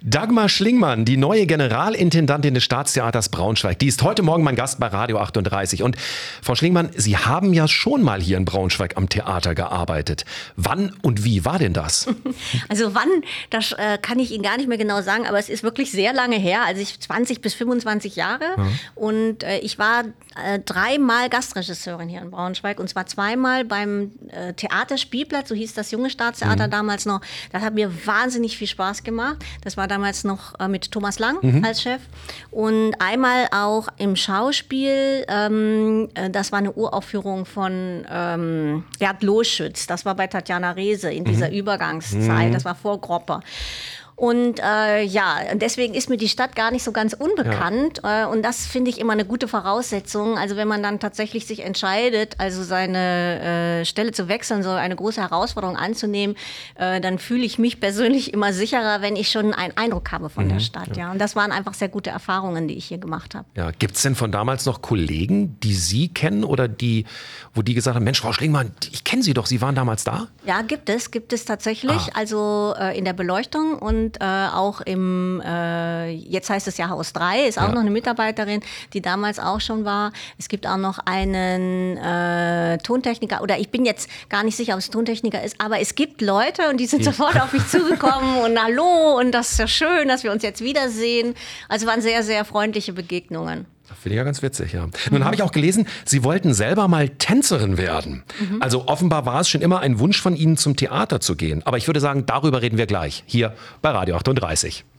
Dagmar Schlingmann, die neue Generalintendantin des Staatstheaters Braunschweig, die ist heute Morgen mein Gast bei Radio 38. Und Frau Schlingmann, Sie haben ja schon mal hier in Braunschweig am Theater gearbeitet. Wann und wie war denn das? Also wann, das kann ich Ihnen gar nicht mehr genau sagen, aber es ist wirklich sehr lange her, also 20 bis 25 Jahre. Ja. Und ich war 3-mal Gastregisseurin hier in Braunschweig, und zwar 2-mal beim Theaterspielplatz, so hieß das junge Staatstheater damals noch. Das hat mir wahnsinnig viel Spaß gemacht. Das war damals noch mit Thomas Lang als Chef. Und einmal auch im Schauspiel, das war eine Uraufführung von Gerd Loschütz. Das war bei Tatjana Rehse in dieser Übergangszeit. Das war vor Gropper. Und deswegen ist mir die Stadt gar nicht so ganz unbekannt. Ja. Und das finde ich immer eine gute Voraussetzung. Also wenn man dann tatsächlich sich entscheidet, also seine Stelle zu wechseln, so eine große Herausforderung anzunehmen, dann fühle ich mich persönlich immer sicherer, wenn ich schon einen Eindruck habe von der Stadt. Ja. Und das waren einfach sehr gute Erfahrungen, die ich hier gemacht habe. Ja. Gibt es denn von damals noch Kollegen, die Sie kennen oder wo die gesagt haben, Mensch, Frau Schlingmann, ich kenne Sie doch, Sie waren damals da? Ja, gibt es tatsächlich. Also in der Beleuchtung und auch im, jetzt heißt es ja Haus 3, ist auch noch eine Mitarbeiterin, die damals auch schon war. Es gibt auch noch einen Tontechniker, oder ich bin jetzt gar nicht sicher, ob es Tontechniker ist, aber es gibt Leute und die sind sofort auf mich zugekommen und hallo und das ist ja schön, dass wir uns jetzt wiedersehen. Also waren sehr, sehr freundliche Begegnungen. Finde ich ja ganz witzig, ja. Nun habe ich auch gelesen, Sie wollten selber mal Tänzerin werden. Also offenbar war es schon immer ein Wunsch von Ihnen, zum Theater zu gehen. Aber ich würde sagen, darüber reden wir gleich, hier bei Radio 38.